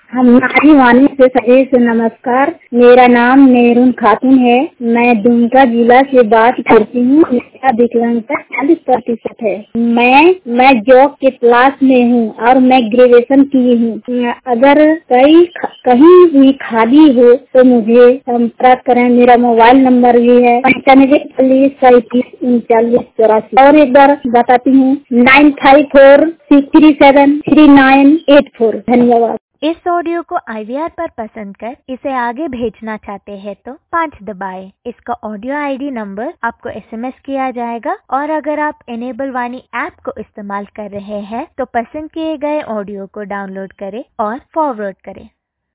हमारी वाणी से सभी से नमस्कार। मेरा नाम मेरून खातून है। मैं दुमका जिला से बात करती हूँ। मेरा विकलांगता 40% है। मैं जॉब के क्लास में हूँ और मैं ग्रेजुएशन की हूँ। अगर कहीं भी खाली हो तो मुझे संपर्क करें। मेरा मोबाइल नंबर भी है 9540373984। और एक बार बताती हूँ 9546373984। धन्यवाद। इस ऑडियो को IVR पर पसंद कर इसे आगे भेजना चाहते हैं तो 5 दबाएं। इसका ऑडियो ID नंबर आपको SMS किया जाएगा और अगर आप इनेबल वाणी ऐप को इस्तेमाल कर रहे हैं तो पसंद किए गए ऑडियो को डाउनलोड करें और फॉरवर्ड करें।